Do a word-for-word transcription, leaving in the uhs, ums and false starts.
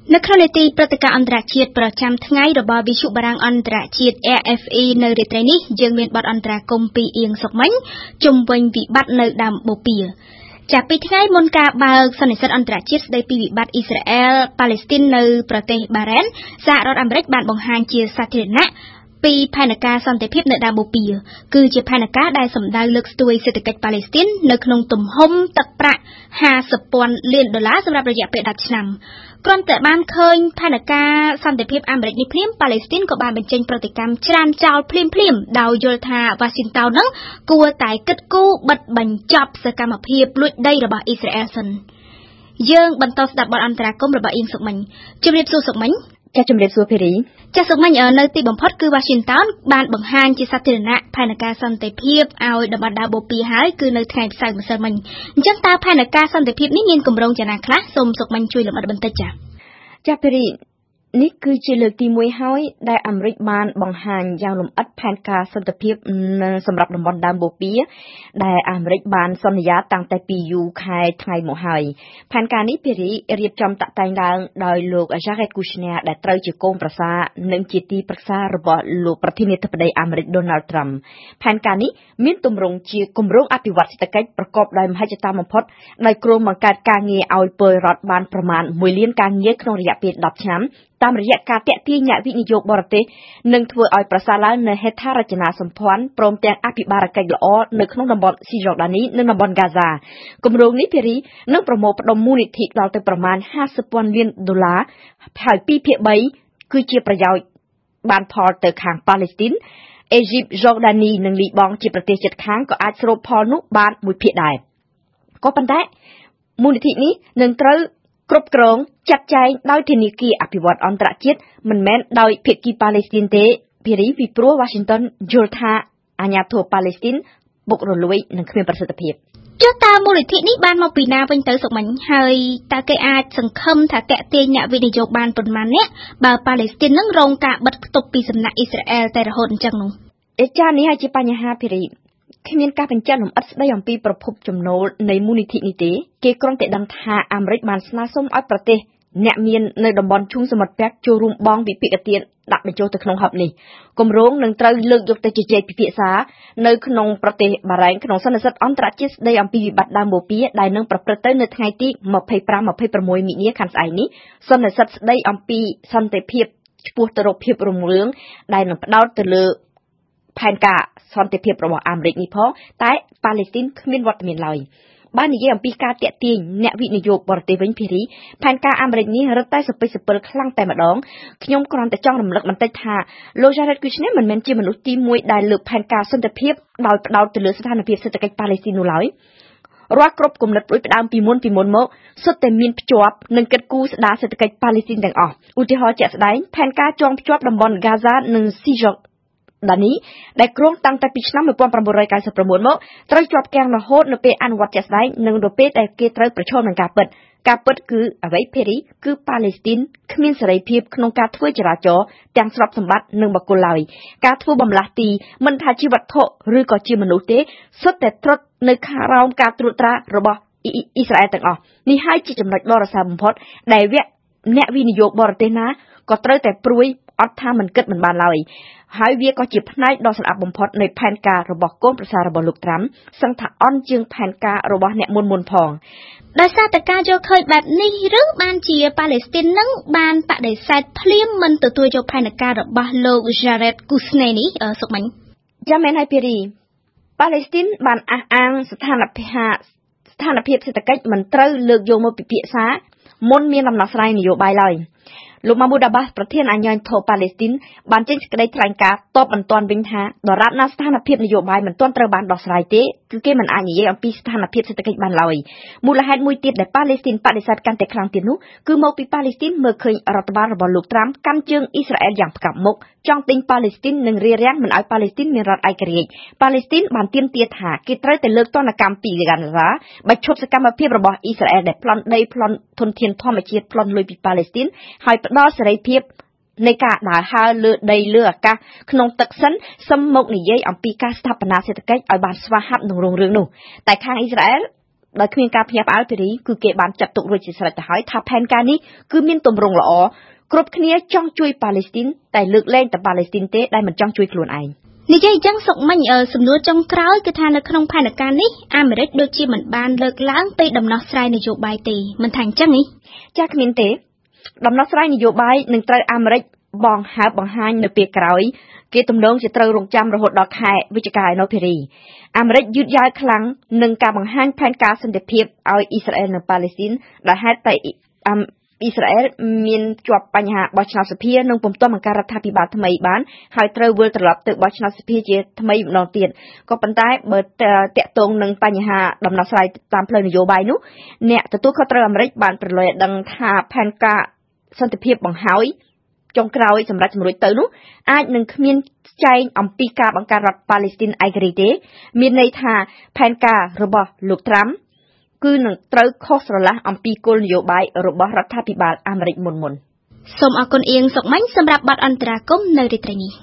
នៅក្នុងនីតិព្រឹត្តិការណ៍អន្តរជាតិប្រចាំថ្ងៃរបស់វិទ្យុបារាំងអន្តរជាតិ R F E នៅរាត្រីនេះយើងមានបទអន្តរាគមន៍ពីអៀងសុកមិញជុំវិញវិបត្តិនៅដើមបូព៌ាចាប់ពីថ្ងៃមុនការបើកសន្និសីទអន្តរជាតិស្ដីពីវិបត្តិអ៊ីស្រាអែលប៉ាឡេស្ទីននៅប្រទេសបារ៉ែនសហរដ្ឋអាមេរិកបានបង្ហាញជាសាធារណៈពីផែនការសន្តិភាពនៅដើមបូព៌ាគឺជាផែនការដែលសម្ដៅលើកស្ទួយសេដ្ឋកិច្ចប៉ាឡេស្ទីននៅក្នុងទំហំទឹកប្រាក់ห้าสิบពាន់លានដុល្លារសម្រាប់រយៈពេលដប់ឆ្នាំគ្រាន់តែបានឃើញផែនការសន្តិភាពអាមេរិកនេះភ្លាមប៉ាឡេស្ទីនក៏បានបញ្ចេញប្រតិកម្មច្រានចោលភ្លាមភ្លាមដោយយល់ថាវ៉ាស៊ីនតោននឹងគួរតែគិតគូរបិទបញ្ចប់សកម្មភាពលួចដីរបស់អ៊ីស្រាអែលសិនយើងបន្តស្ដាប់បទអន្តរាគមន៍របស់អៀងសុកមិញជំរាបសួរសុកមិញចាជំរាបសួរភេរីចាសុកមិញនៅទីបំផុតគឺវ៉ាស៊ីនតោនបានបង្ហាញជាសាធារណៈផែនការសន្តិភាពឲ្យតំបន់ដើមបូព៌ាហើយគឺនៅថ្ងៃផ្សាយម្សិលមិញអញ្ចឹងតើផែនការសន្តិភាពនេះមានគម្រោងយ៉ាងណាខ្លះសូមសុកមិញជួយលម្អិតបន្តិចចាចាភេរីនេះគឺជាលើកទីមួយហើយដែលអាមេរិកបានបង្ហាញយ៉ាងលម្អិតផែនការសន្តិភាពសម្រាប់តំបន់ដើមបូព៌ាដែលអាមេរិកបានសន្យាតាំងតែពីយូរខែថ្ងៃមកហើយផែនការនេះភេរីរៀបចំតាក់តែងឡើងដោយលោក Jared Kushner ដែលត្រូវជាកូនប្រសារនិងជាទីប្រឹក្សារបស់លោកប្រធានាធិបតីអាមេរិក Donald Trump ផែនការនេះមានទម្រង់ជាគម្រោងអភិវឌ្ឍសេដ្ឋកិច្ចប្រកបដោយមហិច្ឆតាបំផុតដោយគ្រោងបង្កើតការងារឲ្យពលរដ្ឋបានប្រមាណមួយលានការងារក្នុងរយៈពេលដប់ឆ្នាំតាមរយៈការទាក់ទាញអ្នកវិនិយោគបរទេសនិងធ្វើឲ្យប្រសើរឡើងនៅហេដ្ឋារចនាសម្ព័ន្ធព្រមទាំងអភិបាលកិច្ចល្អនៅក្នុងតំបន់ស៊ីយ៉ូដានីនិងតំបន់ហ្គាហ្សាគម្រោងនេះភារីនឹងប្រមូលផ្ដុំមូលនិធិដល់ទៅប្រមាណห้าสิบពាន់លានដុល្លារហើយពីរភាគបីគឺជាប្រយោជន៍បានផលទៅខាងប៉ាឡេស្ទីនអេស៊ីបយ៉ូដានីនិងលីបង់ជាប្រទេសជិតខាងក៏អាចស្រូបផលនោះបានមួយភាគដែរក៏ប៉ុន្តែមូលនិធិនេះនឹងត្រូវគ្រប់គ្រងចាត់ចែងដោយធនាគារអភិវឌ្ឍអន្តរជាតិមិនមែនដោយភាគីប៉ាឡេស្ទីនទេភារីពីព្រោះ Washington យល់ថាអាញាធរប៉ាឡេស្ទីនបុករលួយនិងគ្មានប្រសិទ្ធភាពចុះតើមូលនិធិនេះបានមកពីណាវិញទៅសុកមិញហើយតើគេអាចសង្ឃឹមថាតាក់ទាញអ្នកវិនិយោគបានប៉ុន្មានអ្នកបើប៉ាឡេស្ទីននឹងរងការបិទគប់ពីសំណាក់អ៊ីស្រាអែលតែរហូតអញ្ចឹងនោះអេចានេះហើយជាបញ្ហាភារីគ្មានការបញ្ជាក់លម្អិតស្ដីអំពីប្រភពចំណូលនៃមូលនិធិនេះទេគេគ្រាន់តែដឹងថាអាមេរិកបានស្នើសុំឲ្យប្រទេសអ្នកមាននៅតំបន់ឈូងសមុទ្រពាក់ចូលរួមបង់វិភាគទានដាក់បញ្ចូលទៅក្នុងហបនេះគម្រោងនឹងត្រូវលើកយកទៅជជែកពិភាក្សានៅក្នុងប្រទេសបារ៉ែនក្នុងសន្និសីទអន្តរជាតិស្ដីអំពីវិបត្តិដើមបូព៌ាដែលនឹងប្រព្រឹត្តទៅនៅថ្ងៃទីยี่สิบห้า ยี่สิบหก មីនាខាងស្អែកនេះសន្និសីទស្ដីអំពីសន្តិភាពឆ្ពោះទៅរកភាពរុងរឿងដែលនឹងផ្ដោតទៅលើផែនការសន្តិភាពរបស់អាមេរិកនេះផងតែប៉ាឡេស្ទីនគ្មានវត្តមានឡើយបាននិយាយអំពីការតាក់ទាញអ្នកវិនិយោគបរទេសវិញភារីផែនការអាមេរិកនេះរឹតតែសពិសពិលខ្លាំងតែម្ដងខ្ញុំគ្រាន់តែចង់រំលឹកបន្តិចថាលោក Jared Kushner មិនមែនជាមនុស្សទីមួយដែលលើកផែនការសន្តិភាពដោយផ្ដោតទៅលើស្ថានភាពសេដ្ឋកិច្ចប៉ាឡេស្ទីននោះឡើយរាល់គ្រប់គំនិតដូចផ្ដើមពីមុនពីមុនមកសុទ្ធតែមានភ្ជាប់នឹងកិត្តគូស្ដារសេដ្ឋកិច្ចប៉ាឡេស្ទីនទាំងអស់ឧទាហរណ៍ជាក់ស្ដែងផែនការចងភ្ជាប់តំបន់ហ្គាហ្សានិងស៊ីយ៉ូដានីដែលគ្រោងតាំងតែពីឆ្នាំnineteen ninety-nineមកត្រូវជាប់គាំងរហូតនៅពេលអនុវត្តជាក់ស្ដែងនិងនៅពេលដែលគេត្រូវប្រឈមនឹងការពិតការពិតគឺអ្វីភេរីគឺប៉ាឡេស្ទីនគ្មានសេរីភាពក្នុងការធ្វើចរាចរណ៍ទាំងស្របសម្បត្តិនិងបកគលឡើយការធ្វើបំលាស់ទីមិនថាជាវត្ថុឬក៏ជាមនុស្សទេសុទ្ធតែត្រុតនៅក្រោមការត្រួតត្រារបស់អ៊ីស្រាអែលទាំងអស់នេះហើយជាចំណុចដ៏រសើបបំផុតដែលវគ្គអ្នកវិនិយោគបរទេសណាក៏ត្រូវតែព្រួយអត់ថាមិនគិតមិនបានឡើយហើយវាក៏ជាផ្នែកដ៏ស្អាតបំផុតនៃផែនការរបស់កូនប្រសាររបស់លោកត្រាំសឹងថាអន់ជាងផែនការរបស់អ្នកមុនមុនផងដោយសារតែការយកឃើញបែបនេះឬបានជាប៉ាឡេស្ទីននឹងបានបដិសេធភ្លាមមិនទទួលយកផែនការរបស់លោក Jared Kushner នេះសុកមិញចាំមែនហើយភារីប៉ាឡេស្ទីនបានអះអាងស្ថានភាពស្ថានភាពសេដ្ឋកិច្ចមិនត្រូវលើកយកមកពិភាក្សាមុនមានដំណោះស្រាយនយោបាយឡើយលោក Mahmoud Abbas ប្រធានអាជ្ញាធរប៉ាឡេស្ទីនបានចេញសេចក្តីថ្លែងការណ៍តបបន្ទាន់វិញថាដរាបណាស្ថានភាពនយោបាយមិនទាន់ត្រូវបានដោះស្រាយទេគឺគេមិនអាចនិយាយអំពីស្ថានភាពសេដ្ឋកិច្ចបានឡើយមូលហេតុមួយទៀតដែលប៉ាឡេស្ទីនបដិសេធកាន់តែខ្លាំងទៀតនោះគឺមកពីប៉ាឡេស្ទីនមើលឃើញរដ្ឋបាលរបស់លោកត្រាំកាន់ជើងអ៊ីស្រាអែលយ៉ាងផ្កាប់មុខចង់ទិញប៉ាឡេស្ទីននិងរារាំងមិនឲ្យប៉ាឡេស្ទីនមានរដ្ឋឯករាជ្យប៉ាឡេស្ទីនបានទាមទារថាគេត្រូវតែលើកទណ្ឌកម្មពីហ្គាហ្សាបញ្ឈប់សកម្មភាពរបស់អ៊ីស្រាអែលដែលប្លន់ដីប្លន់ធនធានធម្មជាតិប្លន់លុយពីប៉ាឡេស្ទីនហើយផ្ដល់សេរីភាពនៃការដើរហើរលើដីលើអាកាសក្នុងទឹកសិនសឹមមកនិយាយអំពីការស្ថាបនាសេដ្ឋកិច្ចឲ្យបានស្វាហាប់និងរុងរឿងនោះតែខាងអ៊ីស្រាអែលដោយគ្មានការភ្ញាក់ផ្អើលពីរីគឺគេបានចាត់ទុករួចជាស្រេចទៅហើយថាផែនការនេះគឺមានទម្រង់ល្អគ្រប់គ្នាចង់ជួយប៉ាឡេស្ទីនតែលើកលែងតែប៉ាឡេស្ទីនទេដែលមិនចង់ជួយខ្លួនឯងនិយាយចឹងសុកមិញសំណួរចុងក្រោយគឺថានៅក្នុងផែនការនេះអាមេរិកដូចជាមិនបានលើកឡើងពីដំណោះស្រាយនយោបាយទេមិនថាអញ្ចឹងទេចាគ្មានទេដំណោះស្រាយនយោបាយនឹងត្រូវអាមេរិកបងហើបបង្ហាញនៅពេលក្រោយគេទំនងជាត្រូវរងចាំរហូតដល់ខែវិច្ឆិកាឯណោះភេរីអាមេរិកយឺតយ៉ាវខ្លាំងនឹងការបង្ហាញផែនការសន្តិភាពឲ្យអ៊ីស្រាអែលនិងប៉ាឡេស្ទីនដែលហេតុតែអ៊ីស្រាអែលមានជាប់បញ្ហាបោះឆ្នោតសភានិងពុំទាន់បង្កើតរដ្ឋាភិបាលថ្មីបានហើយត្រូវវិលត្រឡប់ទៅបោះឆ្នោតសភាជាថ្មីម្ដងទៀតក៏ប៉ុន្តែបើតាក់ទងនឹងបញ្ហាដំណោះស្រាយតាមផ្លូវនយោបាយនោះអ្នកទទួលខុសត្រូវអាមេរិកបានប្រឡយដឹងថាផែនការសន្តិភាពបង្ហើយចុងក្រោយសម្រាប់ជំរុញទៅនោះអាចនឹងគ្មានចែងអំពីការបង្កើតរដ្ឋប៉ាឡេស្ទីនឯករាជ្យទេមានន័យថាផែនការរបស់លោកត្រាំគឺនឹងត្រូវខុសស្រឡះអំពីគោលនយោបាយរបស់រដ្ឋាភិបាលអាមេរិកមុនមុនសូមអរគុណអៀងសុកមិញសម្រាប់បទអន្តរាគមន៍នៅរាត្រីនេះ